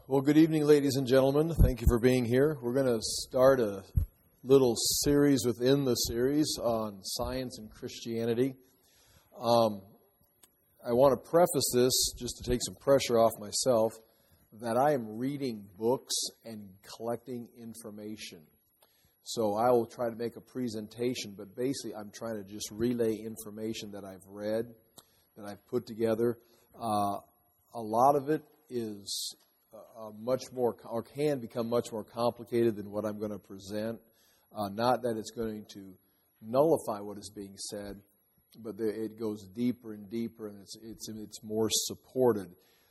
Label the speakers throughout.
Speaker 1: Well, good evening, ladies and gentlemen. Thank you for being here. We're going to start a little series within the series on science and Christianity. I want to preface this, just to take some pressure off myself, that I am reading books and collecting information. So I will try to make a presentation, but basically I'm trying to just relay information that I've read, that I've put together. A lot of it is much more, or can become much more complicated than what I'm going to present. Not that it's going to nullify what is being said, but it goes deeper and deeper, and it's more supported.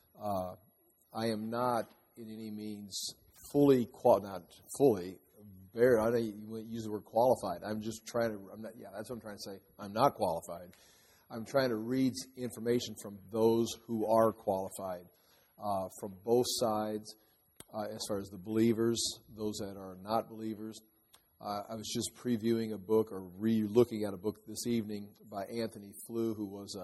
Speaker 1: I am not in any means fully, not fully, I don't use the word qualified. I'm just trying to, that's what I'm trying to say. I'm not qualified. I'm trying to read information from those who are qualified. From both sides, as far as the believers, those that are not believers. I was just previewing a book, or re-looking at a book this evening by Anthony Flew, who was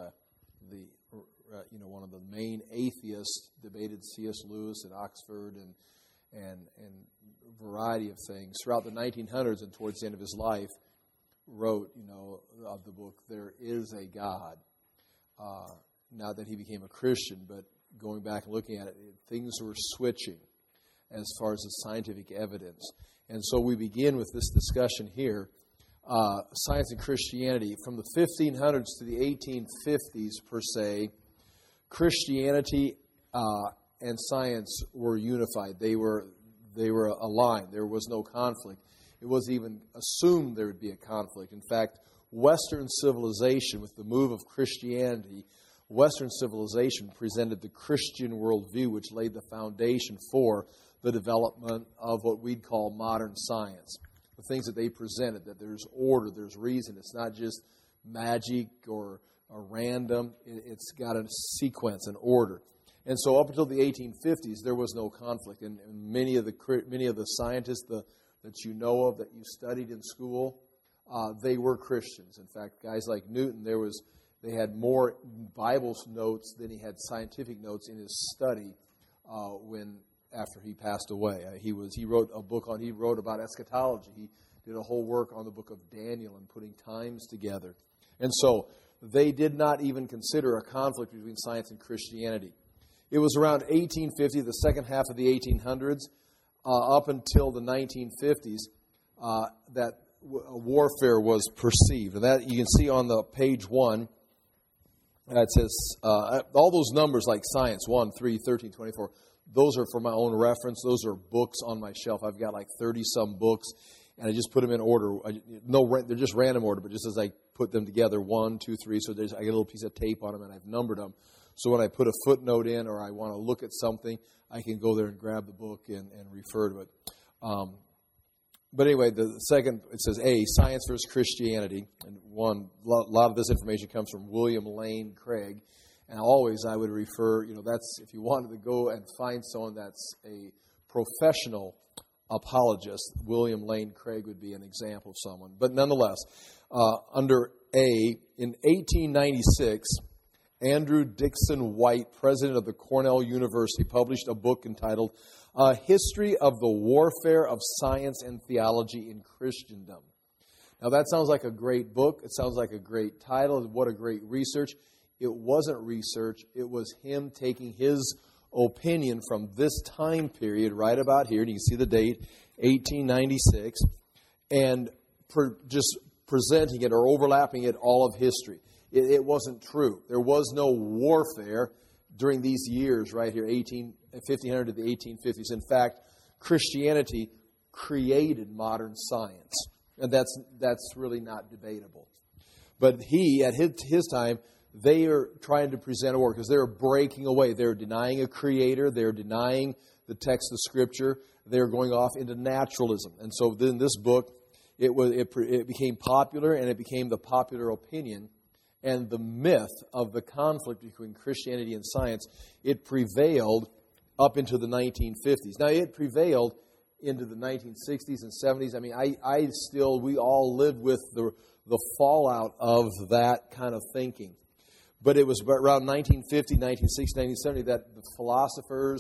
Speaker 1: one of the main atheists, debated C.S. Lewis at Oxford and a variety of things throughout the 1900s, and towards the end of his life, wrote, of the book, There Is a God. Not that he became a Christian, but going back and looking at it, things were switching as far as the scientific evidence. And so we begin with this discussion here, science and Christianity. From the 1500s to the 1850s, per se, Christianity and science were unified. They were aligned. There was no conflict. It wasn't even assumed there would be a conflict. In fact, Western civilization, with the move of Christianity, Western civilization presented the Christian worldview, which laid the foundation for the development of what we'd call modern science. The things that they presented, that there's order, there's reason. It's not just magic or random. It's got a sequence, an order. And so up until the 1850s, there was no conflict. And many of the scientists that you know of, that you studied in school, they were Christians. In fact, guys like Newton, they had more Bible notes than he had scientific notes in his study after he passed away. He wrote about eschatology. He did a whole work on the book of Daniel and putting times together. And so they did not even consider a conflict between science and Christianity. It was around 1850, the second half of the 1800s, up until the 1950s, that warfare was perceived. And that you can see on the page 1. It says, all those numbers like science, 1, 3, 13, 24, those are for my own reference. Those are books on my shelf. I've got like 30-some books, and I just put them in order. They're just random order, but just as I put them together, 1, 2, 3, so I get a little piece of tape on them, and I've numbered them. So when I put a footnote in or I want to look at something, I can go there and grab the book and refer to it. But anyway, the second, it says A, Science versus Christianity. And a lot of this information comes from William Lane Craig. And always I would refer, that's, if you wanted to go and find someone that's a professional apologist, William Lane Craig would be an example of someone. But nonetheless, under A, in 1896, Andrew Dickson White, president of the Cornell University, published a book entitled A History of the Warfare of Science and Theology in Christendom. Now that sounds like a great book. It sounds like a great title. What a great research. It wasn't research. It was him taking his opinion from this time period right about here. And you can see the date, 1896, and just presenting it or overlapping it all of history. It wasn't true. There was no warfare during these years right here, 1500 to the 1850s. In fact, Christianity created modern science. And that's really not debatable. But he, at his time, they are trying to present a war because they're breaking away. They're denying a creator. They're denying the text of Scripture. They're going off into naturalism. And so then this book, it became popular, and it became the popular opinion. And the myth of the conflict between Christianity and science, it prevailed up into the 1950s. Now, it prevailed into the 1960s and 70s. I mean, we all lived with the fallout of that kind of thinking. But it was around 1950, 1960, 1970 that the philosophers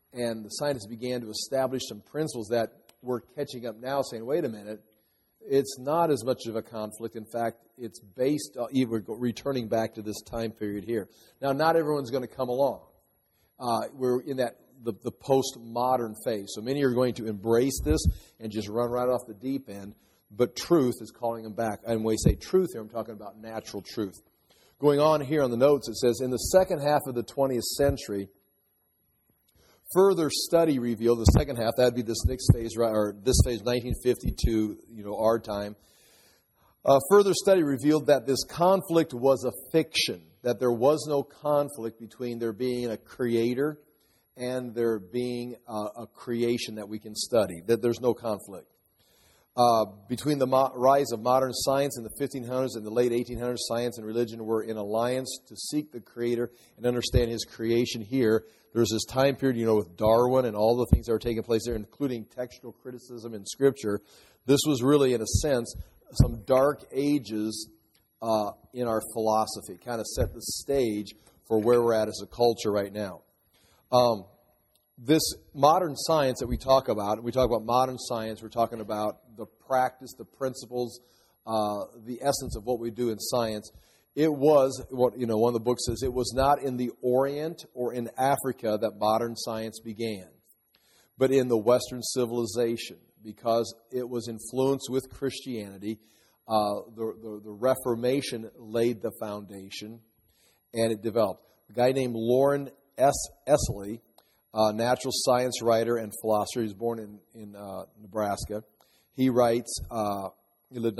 Speaker 1: And the scientists began to establish some principles that we're catching up now, saying, wait a minute, it's not as much of a conflict. In fact, it's based on, we're returning back to this time period here. Now, not everyone's going to come along. We're in that the postmodern phase. So many are going to embrace this and just run right off the deep end. But truth is calling them back. And when we say truth here, I'm talking about natural truth. Going on here on the notes, it says, in the second half of the 20th century, further study revealed, the second half, that would be this next phase, or this phase, 1952, our time. Further study revealed that this conflict was a fiction, that there was no conflict between there being a creator and there being a creation that we can study, that there's no conflict. Between the rise of modern science in the 1500s and the late 1800s, science and religion were in alliance to seek the Creator and understand His creation here. There's this time period, with Darwin and all the things that were taking place there, including textual criticism in Scripture. This was really, in a sense, some dark ages in our philosophy. It kind of set the stage for where we're at as a culture right now. This modern science that we talk about modern science, we're talking about the practice, the principles, the essence of what we do in science. It was, one of the books says, it was not in the Orient or in Africa that modern science began, but in the Western civilization, because it was influenced with Christianity. The Reformation laid the foundation, and it developed. A guy named Loren Essley, natural science writer and philosopher. He was born in Nebraska. He writes, he lived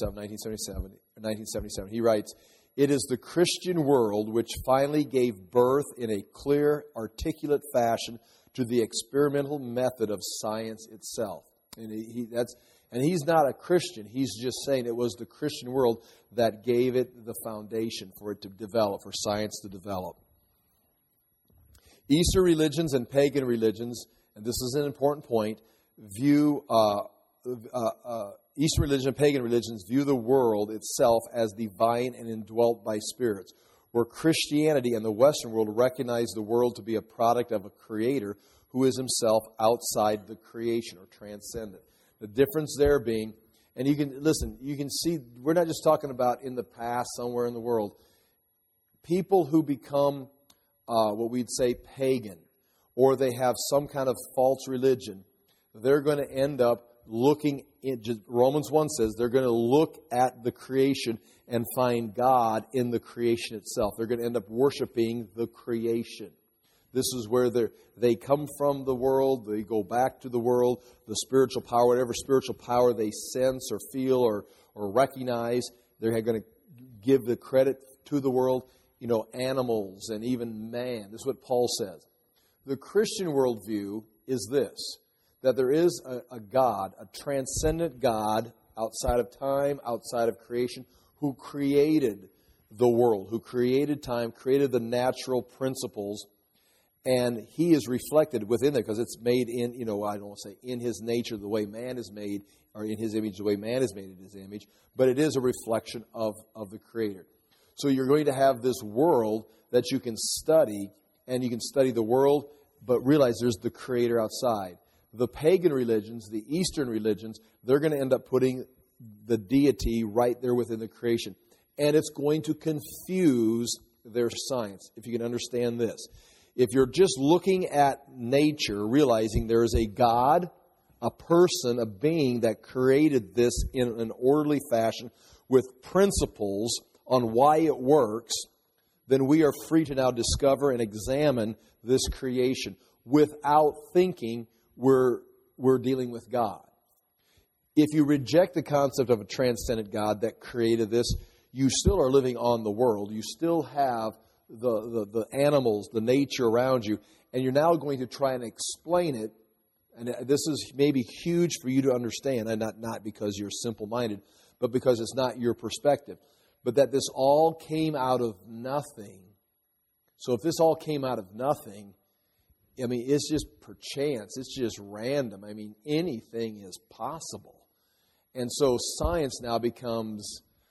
Speaker 1: 1977. He writes, "It is the Christian world which finally gave birth in a clear, articulate fashion to the experimental method of science itself." And he's not a Christian. He's just saying it was the Christian world that gave it the foundation for it to develop, for science to develop. Eastern religions and pagan religions, and this is an important point, Eastern religion and pagan religions view the world itself as divine and indwelt by spirits, where Christianity and the Western world recognize the world to be a product of a creator who is himself outside the creation or transcendent. The difference there being, and you can see, we're not just talking about in the past somewhere in the world. People who become what we'd say pagan, or they have some kind of false religion, they're going to end up looking, Romans 1 says, they're going to look at the creation and find God in the creation itself. They're going to end up worshiping the creation. This is where they come from the world, they go back to the world, the spiritual power, whatever spiritual power they sense or feel or recognize, they're going to give the credit to the world. Animals and even man. This is what Paul says. The Christian worldview is this, that there is a God, a transcendent God outside of time, outside of creation, who created the world, who created time, created the natural principles, and He is reflected within there because it's made in, I don't want to say in His nature the way man is made, or in His image the way man is made in His image, but it is a reflection of the Creator. So you're going to have this world that you can study, and you can study the world, but realize there's the Creator outside. The pagan religions, the Eastern religions, they're going to end up putting the deity right there within the creation. And it's going to confuse their science, if you can understand this. If you're just looking at nature, realizing there is a God, a person, a being that created this in an orderly fashion with principles on why it works, then we are free to now discover and examine this creation without thinking we're dealing with God. If you reject the concept of a transcendent God that created this, you still are living on the world. You still have the animals, the nature around you, and you're now going to try and explain it. And this is maybe huge for you to understand, and not because you're simple-minded, but because it's not your perspective. But that this all came out of nothing. So if this all came out of nothing, it's just perchance. It's just random. Anything is possible. And so science now becomes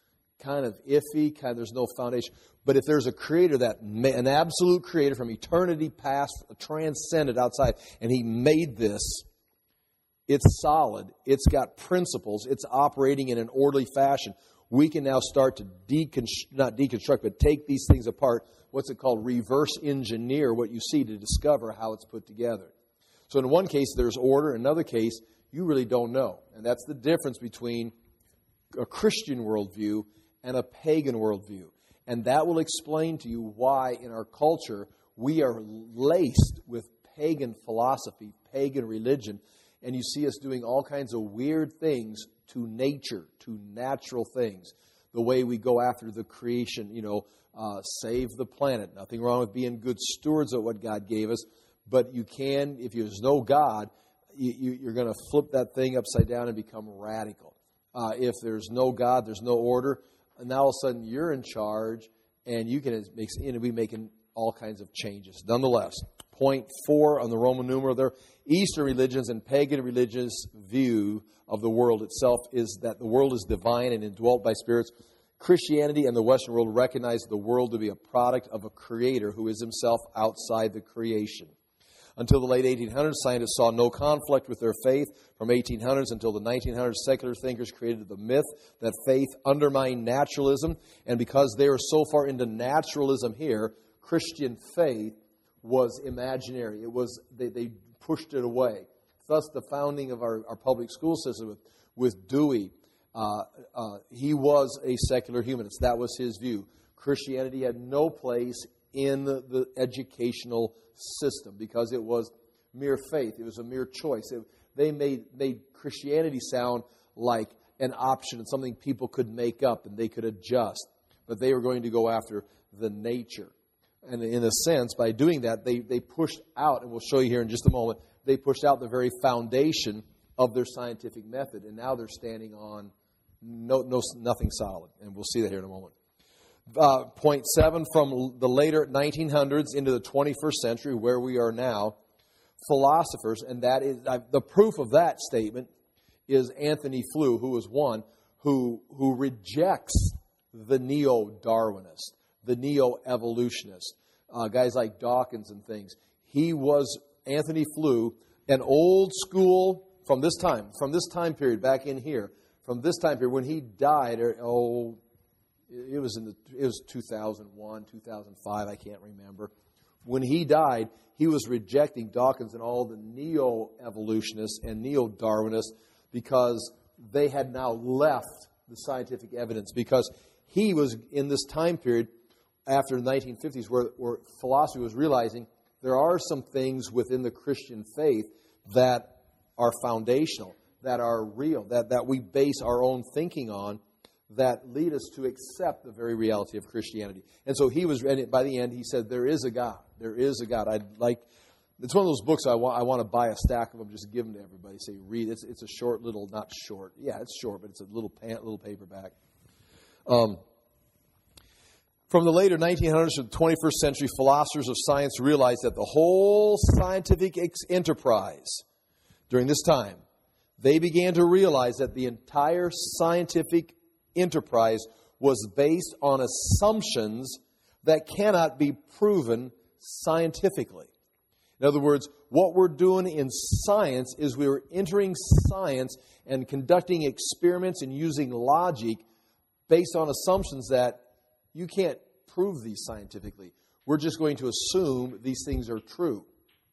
Speaker 1: kind of iffy, there's no foundation. But if there's a creator, an absolute creator from eternity past, transcended outside, and he made this, it's solid, it's got principles, it's operating in an orderly fashion. We can now start to not deconstruct, but take these things apart. What's it called? Reverse engineer what you see to discover how it's put together. So in one case, there's order. In another case, you really don't know. And that's the difference between a Christian worldview and a pagan worldview. And that will explain to you why in our culture we are laced with pagan philosophy, pagan religion, and you see us doing all kinds of weird things to nature, to natural things. The way we go after the creation, save the planet. Nothing wrong with being good stewards of what God gave us, but you can, if there's no God, you're going to flip that thing upside down and become radical. If there's no God, there's no order, and now all of a sudden you're in charge, and you can be making all kinds of changes. Nonetheless, point 4 on the Roman numeral there, Eastern religions and pagan religions' view of the world itself is that the world is divine and indwelt by spirits. Christianity and the Western world recognize the world to be a product of a creator who is himself outside the creation. Until the late 1800s, scientists saw no conflict with their faith. From 1800s until the 1900s, secular thinkers created the myth that faith undermined naturalism. And because they were so far into naturalism here, Christian faith was imaginary. They pushed it away. Thus, the founding of our public school system with Dewey, he was a secular humanist. That was his view. Christianity had no place in the educational system because it was mere faith. It was a mere choice. They made Christianity sound like an option and something people could make up and they could adjust. But they were going to go after the nature. And in a sense, by doing that, they pushed out, and we'll show you here in just a moment, they pushed out the very foundation of their scientific method. And now they're standing on nothing solid. And we'll see that here in a moment. Point 7, from the later 1900s into the 21st century, where we are now, philosophers, and that is the proof of that statement is Anthony Flew, who is one who rejects the neo-Darwinist, the neo-evolutionist, guys like Dawkins and things. Anthony Flew, an old school from this time period back in here, from this time period when he died. It was 2001, 2005, I can't remember. When he died, he was rejecting Dawkins and all the neo-evolutionists and neo-Darwinists because they had now left the scientific evidence. Because he was in this time period after the 1950s where philosophy was realizing there are some things within the Christian faith that are foundational, that are real, that we base our own thinking on, that lead us to accept the very reality of Christianity. And so by the end, he said, there is a God. There is a God. It's one of those books I want to buy a stack of them, just give them to everybody. Say, read. It's a short little, not short. Yeah, it's short, but it's a little paperback. From the later 1900s to the 21st century, philosophers of science realized that the whole scientific enterprise during this time, they began to realize that the entire scientific enterprise was based on assumptions that cannot be proven scientifically. In other words, what we're doing in science is we're entering science and conducting experiments and using logic based on assumptions that you can't prove these scientifically. We're just going to assume these things are true.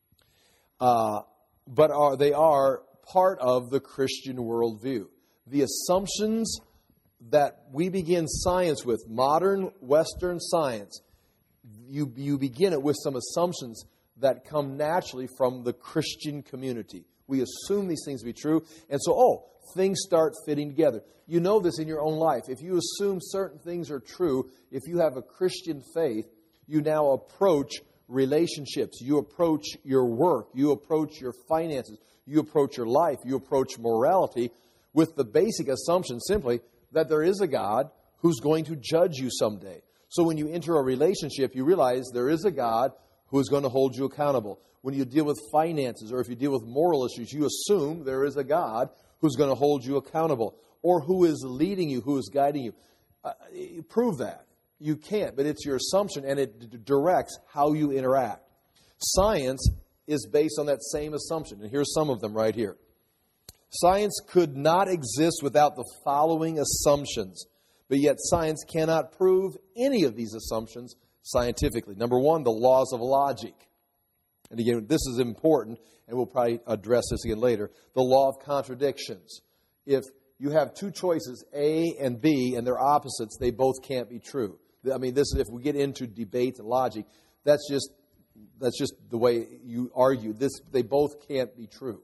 Speaker 1: But they are part of the Christian worldview. The assumptions that we begin science with, modern Western science, you begin it with some assumptions that come naturally from the Christian community. We assume these things to be true, and so, things start fitting together. You know this in your own life. If you assume certain things are true, if you have a Christian faith, you now approach relationships, you approach your work, you approach your finances, you approach your life, you approach morality with the basic assumption simply that there is a God who's going to judge you someday. So when you enter a relationship, you realize there is a God who is going to hold you accountable. When you deal with finances or if you deal with moral issues, you assume there is a God who's going to hold you accountable or who is leading you, who is guiding you. prove that. You can't, but it's your assumption, and it directs how you interact. Science is based on that same assumption, and here's some of them right here. Science could not exist without the following assumptions, but yet science cannot prove any of these assumptions scientifically. Number one, the laws of logic. And again, this is important, and we'll probably address this again later. The law of contradictions. If you have two choices, A and B, and they're opposites, they both can't be true. I mean, this is if we get into debates and logic, that's just the way you argue. They both can't be true.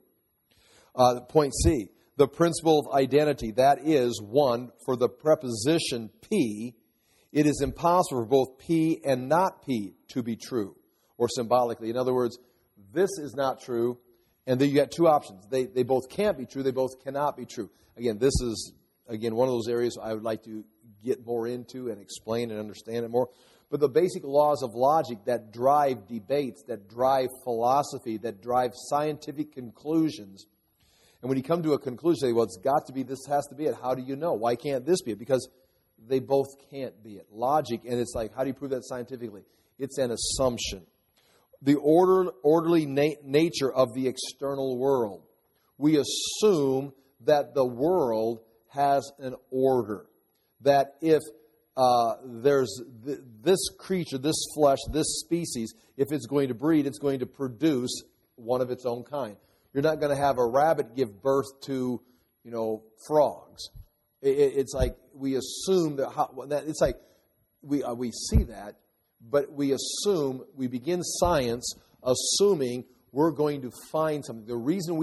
Speaker 1: Point C, the principle of identity. That is, one, for the preposition P, it is impossible for both P and not P to be true, or symbolically. In other words, this is not true, and then you got two options. They both can't be true, they both cannot be true. Again, this is, one of those areas I would like to get more into and explain and understand it more. But the basic laws of logic that drive debates, that drive philosophy, that drive scientific conclusions. And when you come to a conclusion, you say, well, it's got to be, this has to be it. How do you know? Why can't this be it? Because they both can't be it. Logic, and it's like, how do you prove that scientifically? It's an assumption. The orderly nature of the external world. We assume that the world has an order. That if there's this creature, this flesh, this species, if it's going to breed, it's going to produce one of its own kind. You're not going to have a rabbit give birth to, frogs. It's like we assume that it's like we see that, but we begin science assuming we're going to find something. The reason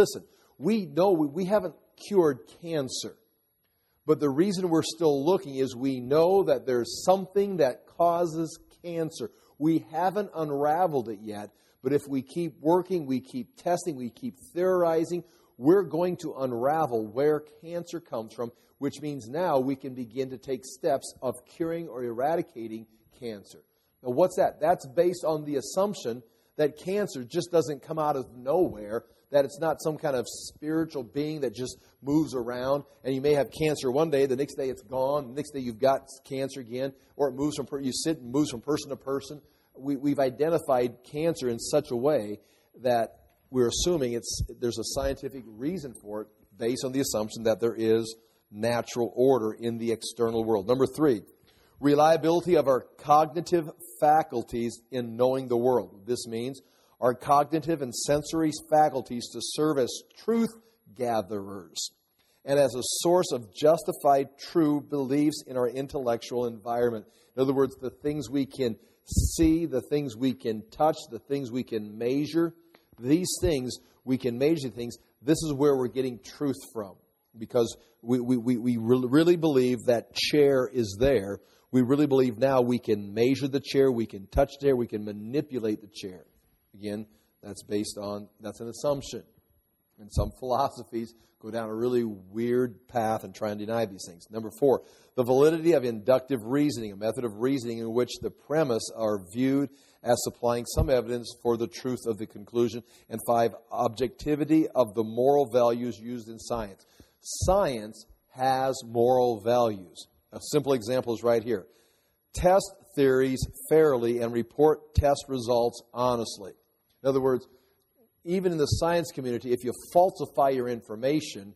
Speaker 1: we know we haven't cured cancer, but the reason we're still looking is we know that there's something that causes cancer. We haven't unraveled it yet. But if we keep working, we keep testing, we keep theorizing, we're going to unravel where cancer comes from, which means now we can begin to take steps of curing or eradicating cancer. Now, what's that? That's based on the assumption that cancer just doesn't come out of nowhere, that it's not some kind of spiritual being that just moves around, and you may have cancer one day, the next day it's gone, the next day you've got cancer again, or it moves from person to person. We've identified cancer in such a way that we're assuming there's a scientific reason for it based on the assumption that there is natural order in the external world. Number 3, reliability of our cognitive faculties in knowing the world. This means our cognitive and sensory faculties to serve as truth gatherers and as a source of justified true beliefs in our intellectual environment. In other words, the things we can see, the things we can touch, the things we can measure. These things, we can measure things. This is where we're getting truth from. Because we really believe that chair is there. We really believe now we can measure the chair, we can touch the chair, we can manipulate the chair. Again, that's an assumption. And some philosophies go down a really weird path and try and deny these things. Number 4, the validity of inductive reasoning, a method of reasoning in which the premise are viewed as supplying some evidence for the truth of the conclusion. And 5, objectivity of the moral values used in science. Science has moral values. A simple example is right here. Test theories fairly and report test results honestly. In other words, even in the science community, if you falsify your information,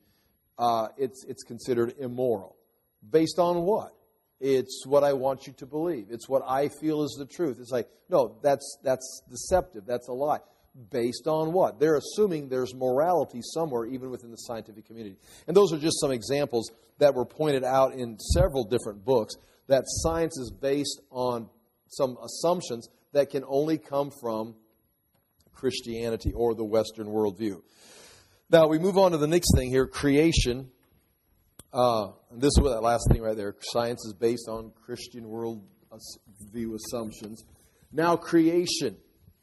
Speaker 1: it's considered immoral. Based on what? It's what I want you to believe. It's what I feel is the truth. It's like, no, that's deceptive. That's a lie. Based on what? They're assuming there's morality somewhere, even within the scientific community. And those are just some examples that were pointed out in several different books, that science is based on some assumptions that can only come from Christianity or the Western worldview. Now, we move on to the next thing here, creation. This is that last thing right there. Science is based on Christian worldview assumptions. Now, creation.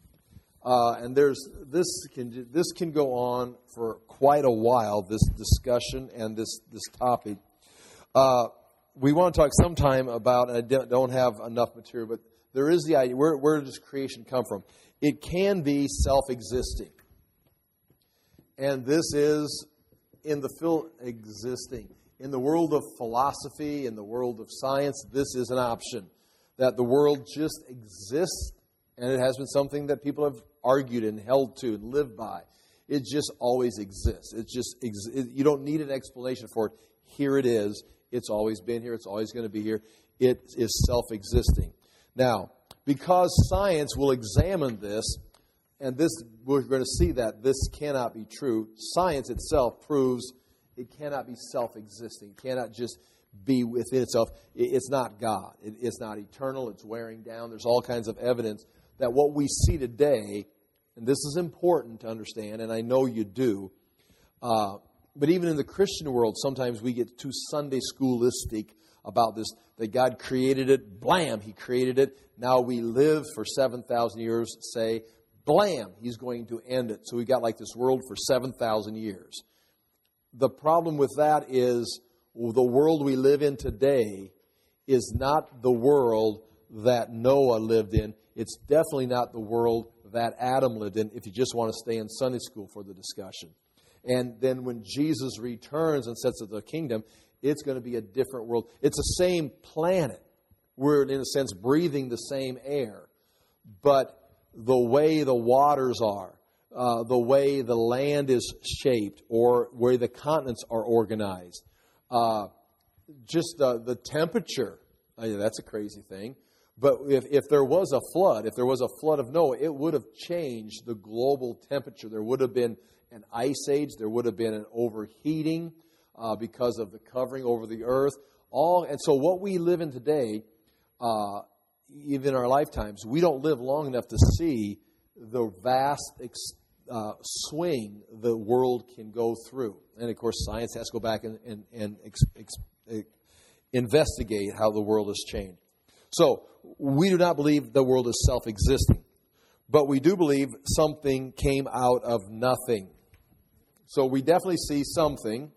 Speaker 1: And this can go on for quite a while, this discussion and this topic. We want to talk sometime about, and I don't have enough material, but there is the idea, where does creation come from? It can be self-existing. And this is in the existing. In the world of philosophy, in the world of science, this is an option. That the world just exists, and it has been something that people have argued and held to and lived by. It just always exists. You don't need an explanation for it. Here it is. It's always been here. It's always going to be here. It is self-existing. Now, because science will examine this, and this we're going to see that this cannot be true. Science itself proves it cannot be self-existing. It cannot just be within itself. It's not God. It's not eternal. It's wearing down. There's all kinds of evidence that what we see today, and this is important to understand, and I know you do, but even in the Christian world, sometimes we get too Sunday schoolistic about this, that God created it, blam, He created it. Now we live for 7,000 years, say, blam, He's going to end it. So we got like this world for 7,000 years. The problem with that is the world we live in today is not the world that Noah lived in. It's definitely not the world that Adam lived in, if you just want to stay in Sunday school for the discussion. And then when Jesus returns and sets up the kingdom, it's going to be a different world. It's the same planet. We're, in a sense, breathing the same air. But the way the waters are, the way the land is shaped, or where the continents are organized, just the temperature, that's a crazy thing. But if there was a flood, of Noah, it would have changed the global temperature. There would have been an ice age. There would have been an overheating because of the covering over the earth. And so what we live in today, even in our lifetimes, we don't live long enough to see the vast swing the world can go through. And, of course, science has to go back and investigate how the world has changed. So we do not believe the world is self-existing, but we do believe something came out of nothing. So we definitely see something.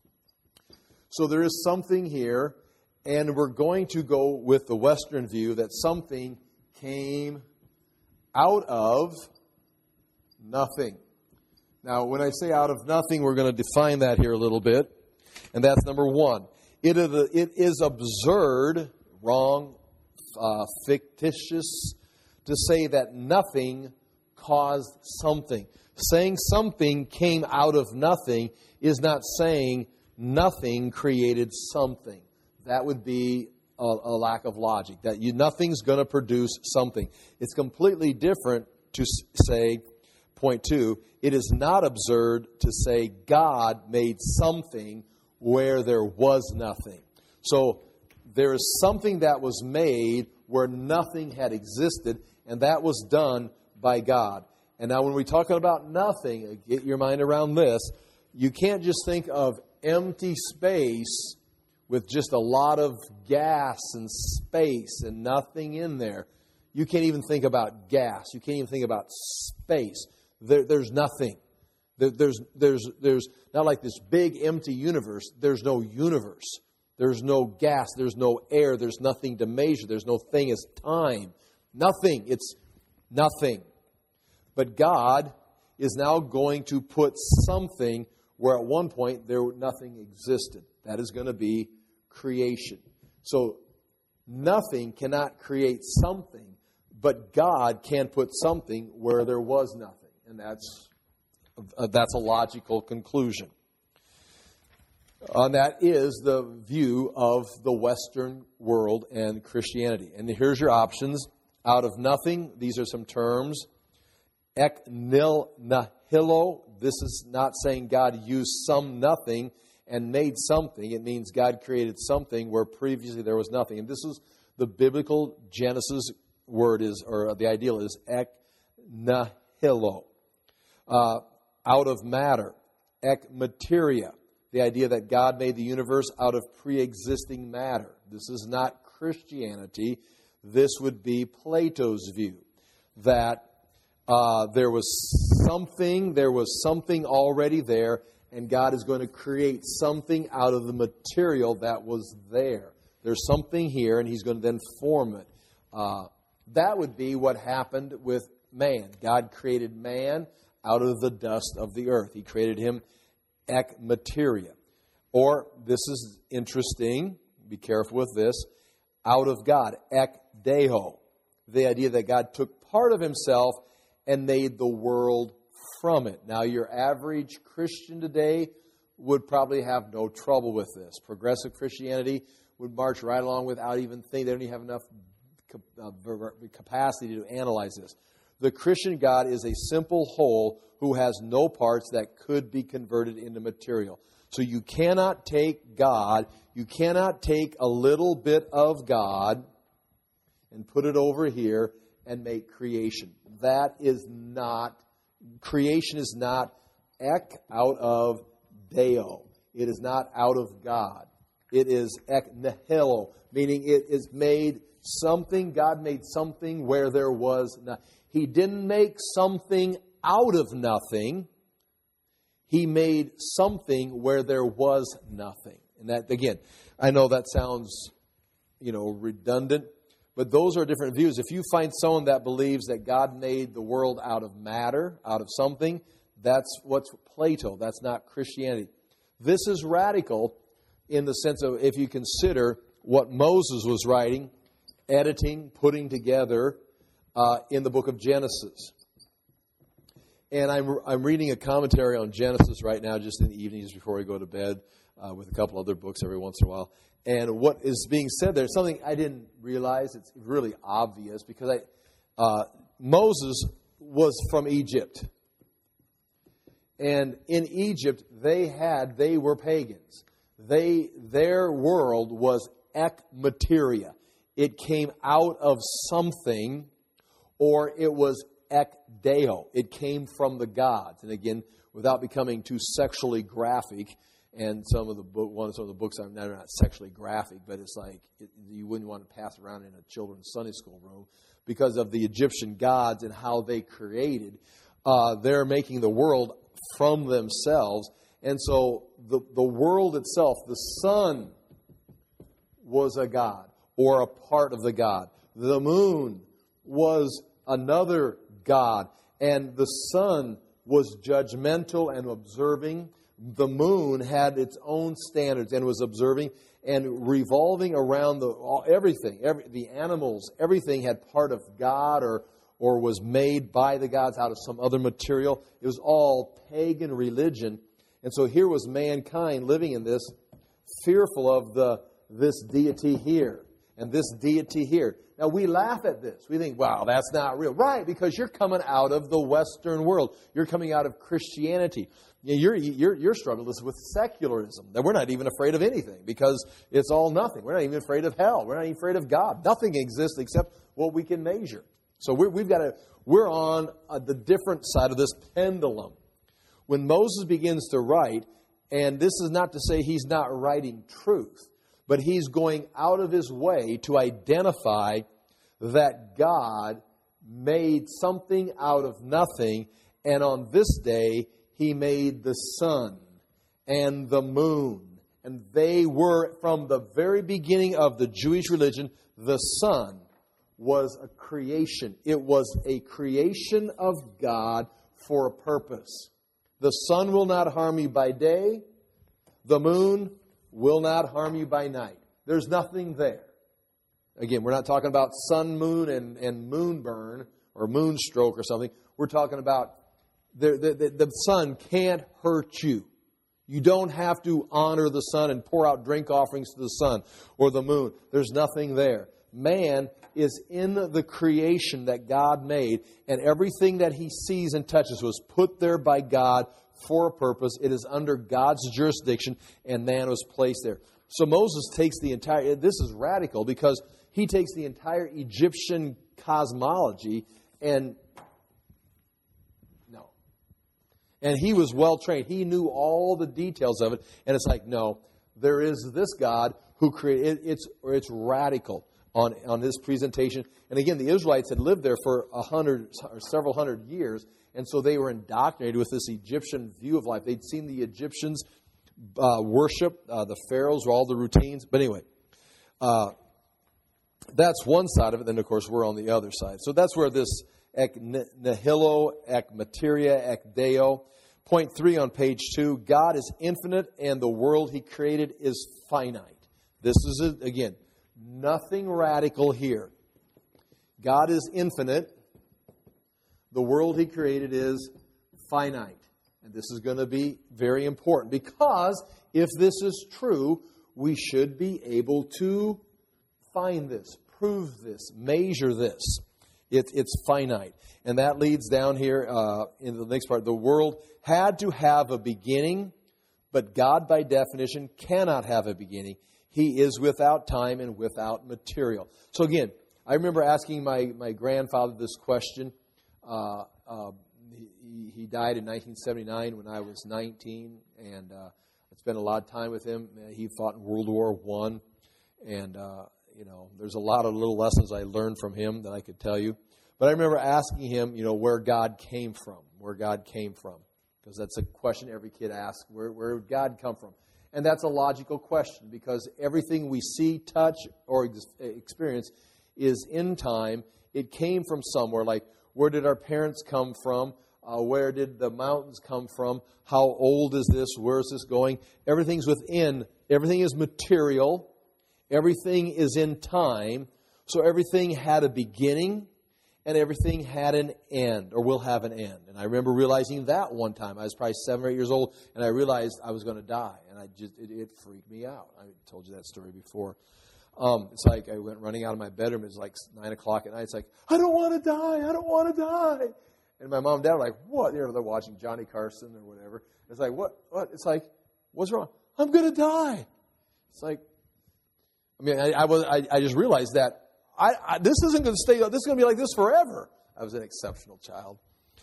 Speaker 1: So there is something here, and we're going to go with the Western view that something came out of nothing. Now, when I say out of nothing, we're going to define that here a little bit, and that's number one. It is absurd, wrong, fictitious to say that nothing caused something. Saying something came out of nothing is not saying nothing created something. That would be a lack of logic. That nothing's going to produce something. It's completely different to say, point two, it is not absurd to say God made something where there was nothing. So there is something that was made where nothing had existed, and that was done by God. And now when we're talking about nothing, get your mind around this, you can't just think of empty space with just a lot of gas and space and nothing in there. You can't even think about gas. You can't even think about space. There's nothing. There's not like this big empty universe. There's no universe. There's no gas. There's no air. There's nothing to measure. There's no thing as time. Nothing. It's nothing. But God is now going to put something where at one point nothing existed. That is going to be creation. So nothing cannot create something, but God can put something where there was nothing. And that's a logical conclusion. And that is the view of the Western world and Christianity. And here's your options. Out of nothing, these are some terms. Ek nil nihilo. This is not saying God used some nothing and made something. It means God created something where previously there was nothing. And this is the biblical Genesis word is, or the ideal is ek nihilo. Out of matter. Ek materia. The idea that God made the universe out of pre-existing matter. This is not Christianity. This would be Plato's view. That there was something already there, and God is going to create something out of the material that was there. There's something here, and He's going to then form it. That would be what happened with man. God created man out of the dust of the earth. He created him ek materia. Or, this is interesting, be careful with this, out of God, ek deo. The idea that God took part of himself and made the world from it. Now, your average Christian today would probably have no trouble with this. Progressive Christianity would march right along without even thinking. They don't even have enough capacity to analyze this. The Christian God is a simple whole who has no parts that could be converted into material. So you cannot take God, you cannot take a little bit of God and put it over here and make creation. That is not, creation is not ek out of deo. It is not out of God. It is ek nihilo, meaning it is made something, God made something where there was nothing. He didn't make something out of nothing. He made something where there was nothing. And that, again, I know that sounds, redundant, but those are different views. If you find someone that believes that God made the world out of matter, out of something, that's what's Plato. That's not Christianity. This is radical in the sense of if you consider what Moses was writing, editing, putting together in the book of Genesis. And I'm reading a commentary on Genesis right now, just in the evenings before I go to bed, with a couple other books every once in a while. And what is being said there is something I didn't realize. It's really obvious because Moses was from Egypt. And in Egypt, they were pagans. Their world was ek materia. It came out of something, or it was ek deo. It came from the gods. And again, without becoming too sexually graphic, and some of the books are not sexually graphic, but it's like you wouldn't want to pass around in a children's Sunday school room because of the Egyptian gods and how they created. They're making the world from themselves. And so the world itself, the sun was a god or a part of the god. The moon was another god. And the sun was judgmental and observing. The moon had its own standards and was observing and revolving around everything. The animals, everything had part of God or was made by the gods out of some other material. It was all pagan religion. And so here was mankind living in this, fearful of this deity here and this deity here. Now, we laugh at this. We think, wow, that's not real. Right, because you're coming out of the Western world. You're coming out of Christianity. Your struggle is with secularism, that we're not even afraid of anything because it's all nothing. We're not even afraid of hell. We're not even afraid of God. Nothing exists except what we can measure. So we're on the different side of this pendulum. When Moses begins to write, and this is not to say he's not writing truth, but he's going out of his way to identify that God made something out of nothing, and on this day, He made the sun and the moon. And they were, from the very beginning of the Jewish religion, the sun was a creation. It was a creation of God for a purpose. The sun will not harm you by day. The moon will not harm you by night. There's nothing there. Again, we're not talking about sun, moon, and moon burn or moon stroke or something. We're talking about the sun can't hurt you. You don't have to honor the sun and pour out drink offerings to the sun or the moon. There's nothing there. Man is in the creation that God made, and everything that he sees and touches was put there by God for a purpose. It is under God's jurisdiction, and man was placed there. So Moses takes this is radical because he takes the entire Egyptian cosmology and he was well trained. He knew all the details of it. And it's like, no, there is this God who created it. It's radical on this presentation. And again, the Israelites had lived there for several hundred years. And so they were indoctrinated with this Egyptian view of life. They'd seen the Egyptians worship, the pharaohs, all the routines. But anyway, that's one side of it. Then, of course, we're on the other side. So that's where this ek nihilo, ek materia, ek deo. Point 3 on page 2, God is infinite and the world He created is finite. This is, again, nothing radical here. God is infinite. The world He created is finite. And this is going to be very important because if this is true, we should be able to find this, prove this, measure this. It's finite. And that leads down here in the next part. The world had to have a beginning, but God, by definition, cannot have a beginning. He is without time and without material. So again, I remember asking my grandfather this question. He died in 1979 when I was 19, and I spent a lot of time with him. He fought in World War I, and there's a lot of little lessons I learned from him that I could tell you. But I remember asking him, where God came from, because that's a question every kid asks, where did God come from? And that's a logical question, because everything we see, touch, or experience is in time. It came from somewhere, like where did our parents come from? Where did the mountains come from? How old is this? Where is this going? Everything's within. Everything is material. Everything is in time. So everything had a beginning and everything had an end, or will have an end. And I remember realizing that one time. I was probably 7 or 8 years old, and I realized I was going to die. And it freaked me out. I told you that story before. It's like I went running out of my bedroom. It was like 9 o'clock at night. It's like, I don't want to die. I don't want to die. And my mom and dad were like, what? They're watching Johnny Carson or whatever. It's like, what? It's like, what's wrong? I'm going to die. It's like, I just realized that this isn't going to stay. This is going to be like this forever. I was an exceptional child.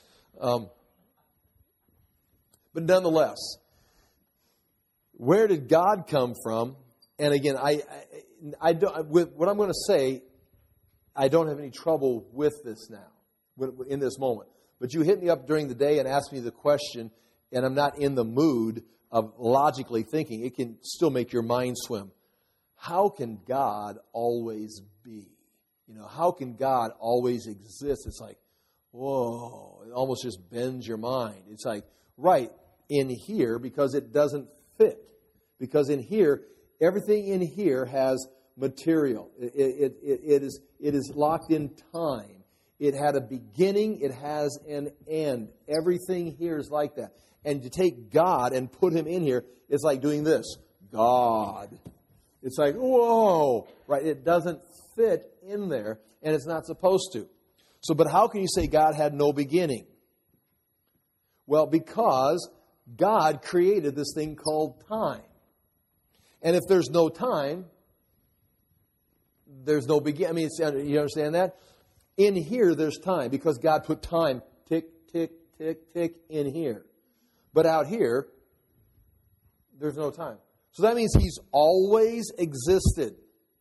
Speaker 1: But nonetheless, where did God come from? And again, I don't, with what I'm going to say, I don't have any trouble with this now, in this moment. But you hit me up during the day and ask me the question, and I'm not in the mood of logically thinking. It can still make your mind swim. How can God always be? How can God always exist? It's like, whoa, it almost just bends your mind. It's like, right, in here, because it doesn't fit. Because in here, everything in here has material. It is locked in time. It had a beginning. It has an end. Everything here is like that. And to take God and put Him in here, it's like doing this. God. It's like, whoa. Right? It doesn't fit in there, and it's not supposed to. So, but how can you say God had no beginning? Well, because God created this thing called time. And if there's no time, there's no beginning. You understand that? In here, there's time, because God put time, tick, tick, tick, tick, in here. But out here, there's no time. So that means He's always existed.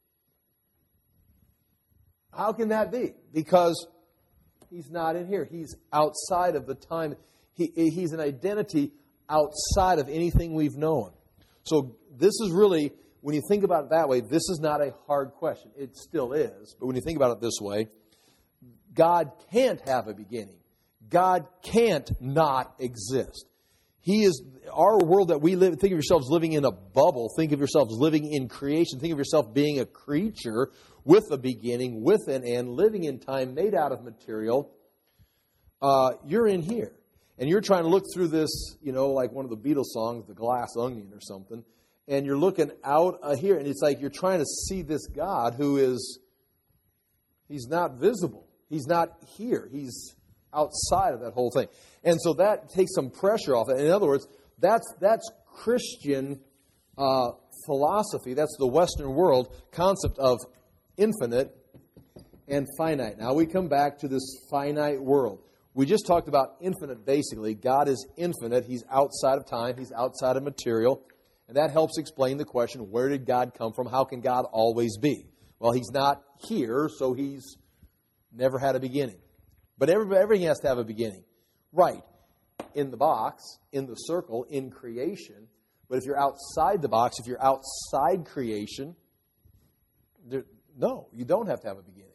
Speaker 1: How can that be? Because He's not in here. He's outside of the time. He's an identity outside of anything we've known. So this is really, when you think about it that way, this is not a hard question. It still is. But when you think about it this way, God can't have a beginning. God can't not exist. He is our world that we live. Think of yourselves living in a bubble. Think of yourselves living in creation. Think of yourself being a creature with a beginning, with an end, living in time, made out of material. You're in here. And you're trying to look through this, like one of the Beatles songs, The Glass Onion or something. And you're looking out here. And it's like you're trying to see this God who is, He's not visible. He's not here. He's outside of that whole thing. And so that takes some pressure off it. In other words, that's Christian philosophy. That's the Western world concept of infinite and finite. Now we come back to this finite world. We just talked about infinite, basically. God is infinite. He's outside of time. He's outside of material. And that helps explain the question, where did God come from? How can God always be? Well, He's not here, so He's never had a beginning. But everything has to have a beginning. Right. In the box, in the circle, in creation. But if you're outside the box, if you're outside creation, no, you don't have to have a beginning.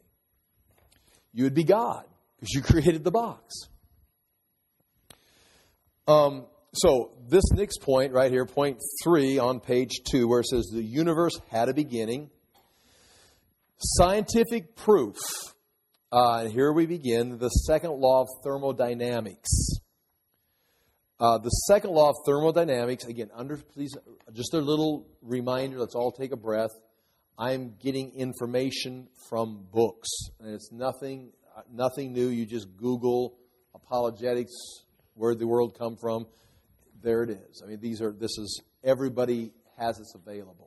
Speaker 1: You would be God, because you created the box. So this next point right here, point 3 on page 2, where it says the universe had a beginning. Scientific proof. And here we begin, the second law of thermodynamics. The second law of thermodynamics, again, please, just a little reminder, let's all take a breath. I'm getting information from books. And it's nothing new. You just Google apologetics, where did the world come from? There it is. I mean, this is, everybody has this available.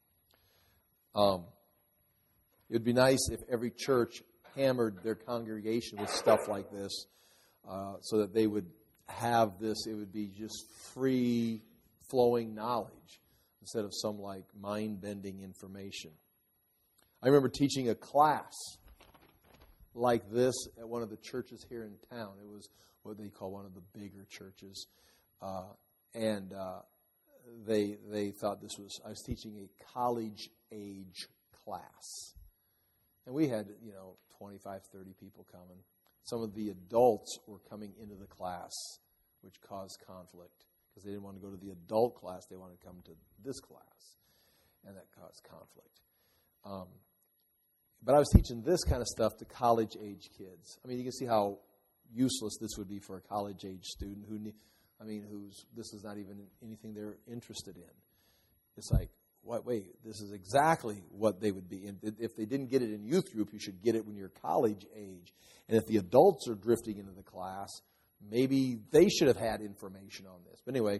Speaker 1: It would be nice if every church hammered their congregation with stuff like this, so that they would have this. It would be just free-flowing knowledge instead of some like mind-bending information. I remember teaching a class like this at one of the churches here in town. It was what they call one of the bigger churches. And they thought this was, I was teaching a college-age class. And we had, 25, 30 people coming. Some of the adults were coming into the class, which caused conflict. Because they didn't want to go to the adult class, they wanted to come to this class. And that caused conflict. But I was teaching this kind of stuff to college-age kids. I mean, you can see how useless this would be for a college-age student this is not even anything they're interested in. It's like, wait, this is exactly what they would be. And if they didn't get it in youth group, you should get it when you're college age. And if the adults are drifting into the class, maybe they should have had information on this. But anyway,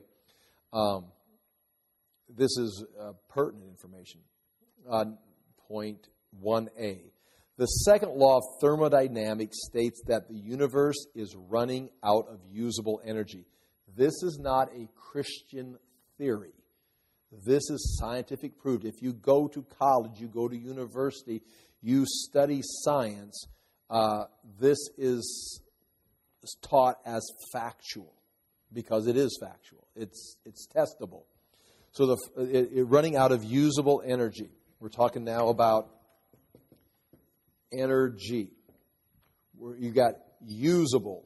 Speaker 1: this is pertinent information. Point 1a. The second law of thermodynamics states that the universe is running out of usable energy. This is not a Christian theory. This is scientific proof. If you go to college, you go to university, you study science, this is taught as factual because it is factual. It's testable. So running out of usable energy. We're talking now about energy. You got usable.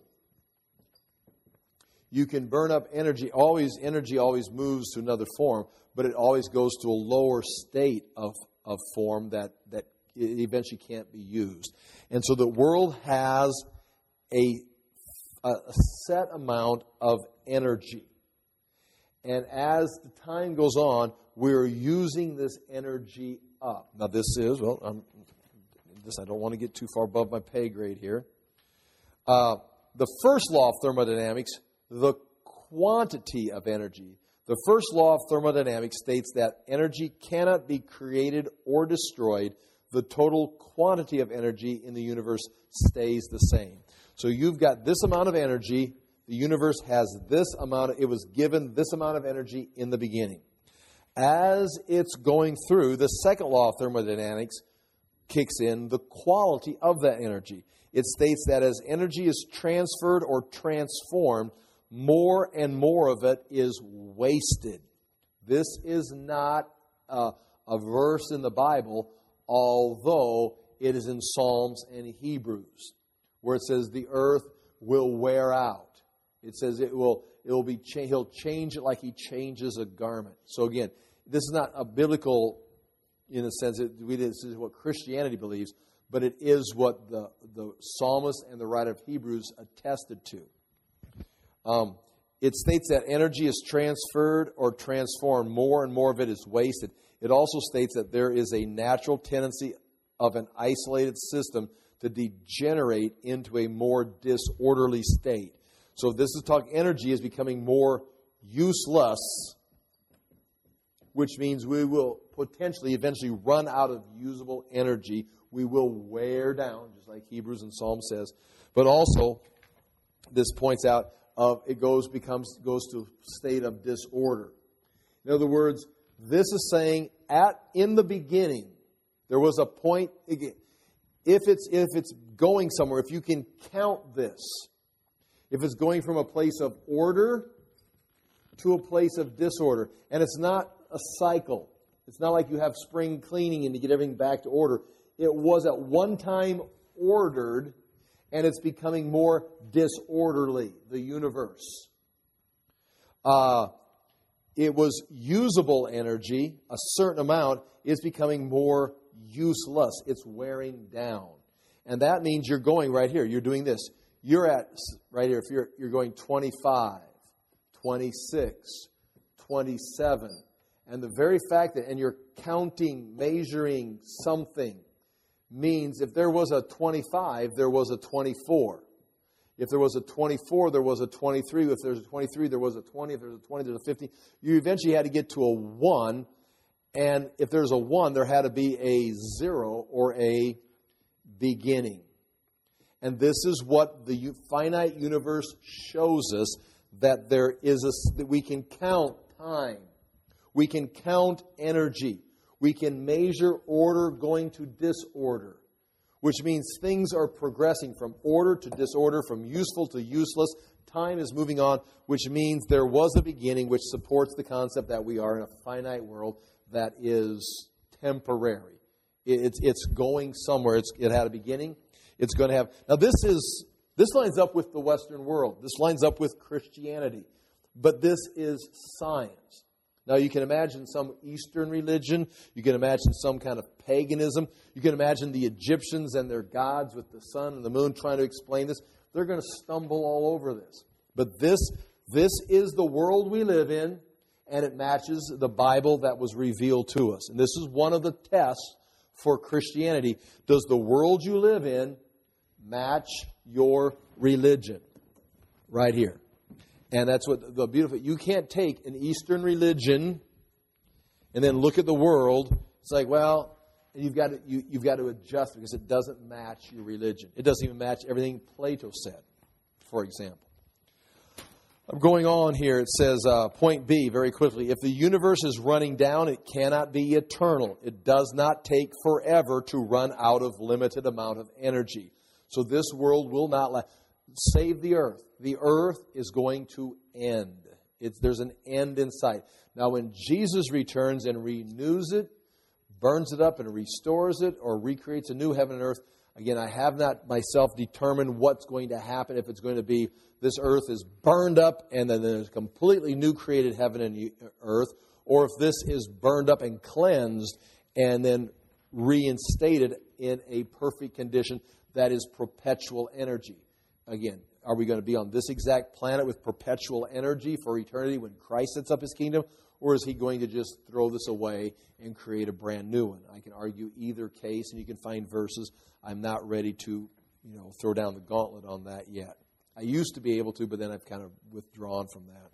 Speaker 1: You can burn up energy. Energy always moves to another form, but it always goes to a lower state of form that eventually can't be used. And so the world has a set amount of energy. And as the time goes on, we're using this energy up. Now this is, I don't want to get too far above my pay grade here. The first law of thermodynamics, the quantity of energy. The first law of thermodynamics states that energy cannot be created or destroyed. The total quantity of energy in the universe stays the same. So you've got this amount of energy. The universe has this amount. It was given this amount of energy in the beginning. As it's going through, the second law of thermodynamics kicks in, the quality of that energy. It states that as energy is transferred or transformed, more and more of it is wasted. This is not a verse in the Bible, although it is in Psalms and Hebrews, where it says the earth will wear out. It says he'll change it like he changes a garment. So again, this is not a biblical, in a sense, this is what Christianity believes, but it is what the psalmist and the writer of Hebrews attested to. It states that energy is transferred or transformed. More and more of it is wasted. It also states that there is a natural tendency of an isolated system to degenerate into a more disorderly state. So if this is talking, energy is becoming more useless, which means we will potentially eventually run out of usable energy. We will wear down, just like Hebrews and Psalm says. But also, this points out, it goes to a state of disorder. In other words, this is saying in the beginning, there was a point. Again, if it's going somewhere, if you can count this, if it's going from a place of order to a place of disorder, and it's not a cycle. It's not like you have spring cleaning and to get everything back to order. It was at one time ordered, and it's becoming more disorderly, the universe. It was usable energy. A certain amount is becoming more useless. It's wearing down. And that means you're going right here. You're doing this. You're at, right here, if you're going 25, 26, 27. And the very fact that, and you're counting, measuring something, means if there was a 25, there was a 24. If there was a 24, there was a 23. If there's a 23, there was a 20. If there's a 20, there's a 50. You eventually had to get to a 1. And if there's a 1, there had to be a 0 or a beginning. And this is what the finite universe shows us, that there is that we can count time. We can count energy. We can measure order going to disorder, which means things are progressing from order to disorder, from useful to useless. Time is moving on, which means there was a beginning, which supports the concept that we are in a finite world that is temporary. It's going somewhere. It had a beginning. It's going to have... Now, this lines up with the Western world. This lines up with Christianity. But this is science. Now, you can imagine some Eastern religion. You can imagine some kind of paganism. You can imagine the Egyptians and their gods with the sun and the moon trying to explain this. They're going to stumble all over this. But this is the world we live in, and it matches the Bible that was revealed to us. And this is one of the tests for Christianity. Does the world you live in match your religion? Right here. And that's what the beautiful... You can't take an Eastern religion and then look at the world. It's like, well, you've got to adjust because it doesn't match your religion. It doesn't even match everything Plato said, for example. I'm going on here. It says, point B, very quickly. If the universe is running down, it cannot be eternal. It does not take forever to run out of limited amount of energy. So this world will not last. Save the earth. The earth is going to end. There's an end in sight. Now, when Jesus returns and renews it, burns it up and restores it, or recreates a new heaven and earth, again, I have not myself determined what's going to happen. If it's going to be this earth is burned up and then there's a completely new created heaven and earth, or if this is burned up and cleansed and then reinstated in a perfect condition that is perpetual energy. Again, are we going to be on this exact planet with perpetual energy for eternity when Christ sets up His kingdom? Or is He going to just throw this away and create a brand new one? I can argue either case, and you can find verses. I'm not ready to, throw down the gauntlet on that yet. I used to be able to, but then I've kind of withdrawn from that.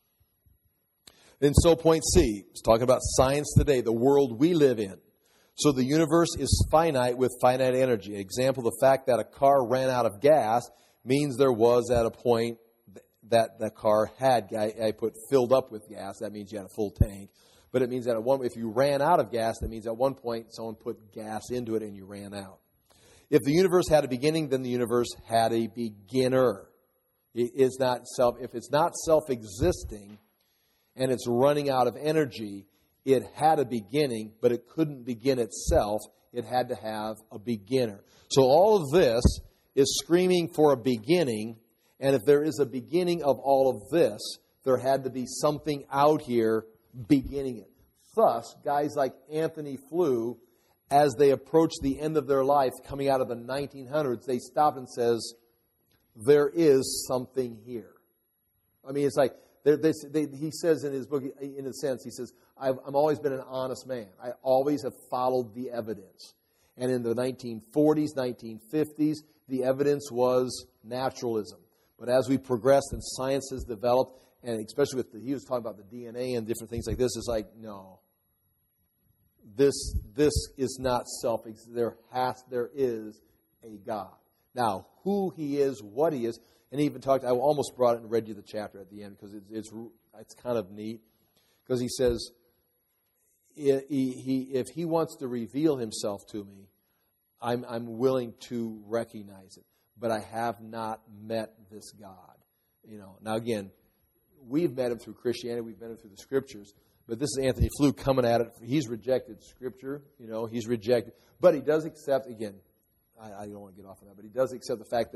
Speaker 1: And so point C, it's talking about science today, the world we live in. So the universe is finite with finite energy. An example, the fact that a car ran out of gas means there was at a point that the car had, I put filled up with gas. That means you had a full tank. But it means that if you ran out of gas, that means at one point someone put gas into it and you ran out. If the universe had a beginning, then the universe had a beginner. If it's not self-existing and it's running out of energy, it had a beginning, but it couldn't begin itself. It had to have a beginner. So all of this is screaming for a beginning, and if there is a beginning of all of this, there had to be something out here beginning it. Thus, guys like Anthony Flew, as they approach the end of their life, coming out of the 1900s, they stop and says, there is something here. I mean, it's like, he says in his book, in a sense, he says, I've always been an honest man. I always have followed the evidence. And in the 1940s, 1950s, the evidence was naturalism. But as we progressed and science has developed, and especially he was talking about the DNA and different things like this, it's like, no. This is not there is a God. Now, who He is, what He is, and he even talked, I almost brought it and read you the chapter at the end because it's kind of neat. Because he says, if He wants to reveal Himself to me, I'm willing to recognize it. But I have not met this God. Now again, we've met Him through Christianity, we've met Him through the Scriptures. But this is Anthony Flew coming at it. He's rejected Scripture, he's rejected. But he does accept, again, I don't want to get off on that, but he does accept the fact that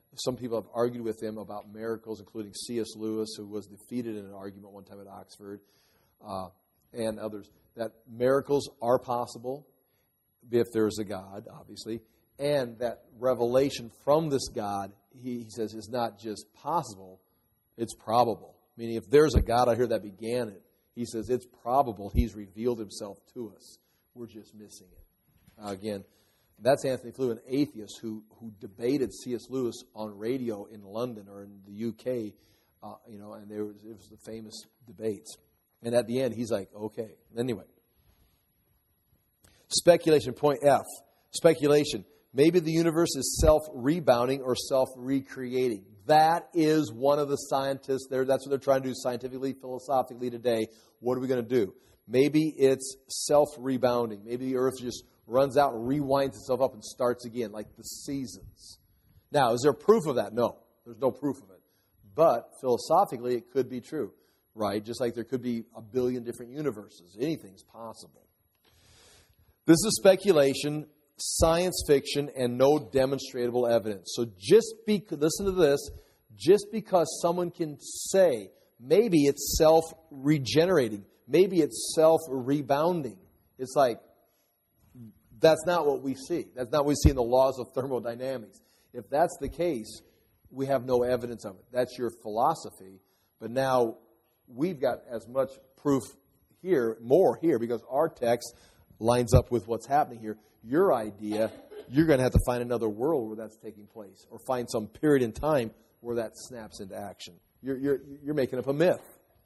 Speaker 1: Some people have argued with him about miracles, including C.S. Lewis, who was defeated in an argument one time at Oxford, and others, that miracles are possible if there is a God, obviously, and that revelation from this God, he says, is not just possible, it's probable. Meaning, if there's a God out here that began it, he says it's probable he's revealed himself to us. We're just missing it. Again, that's Anthony Flew, an atheist who debated C.S. Lewis on radio in London or in the UK, and it was the famous debates. And at the end, he's like, okay. Anyway. Speculation, point F. Speculation. Maybe the universe is self-rebounding or self-recreating. That is one of the scientists there. That's what they're trying to do scientifically, philosophically today. What are we going to do? Maybe it's self-rebounding. Maybe the earth just runs out and rewinds itself up and starts again, like the seasons. Now, is there proof of that? No. There's no proof of it. But philosophically, it could be true, right? Just like there could be a billion different universes. Anything's possible. This is speculation, science fiction, and no demonstrable evidence. So listen to this, just because someone can say, maybe it's self-regenerating, maybe it's self-rebounding. It's like, that's not what we see. That's not what we see in the laws of thermodynamics. If that's the case, we have no evidence of it. That's your philosophy. But now we've got as much proof here, more here, because our text lines up with what's happening here. Your idea, you're going to have to find another world where that's taking place, or find some period in time where that snaps into action. You're making up a myth.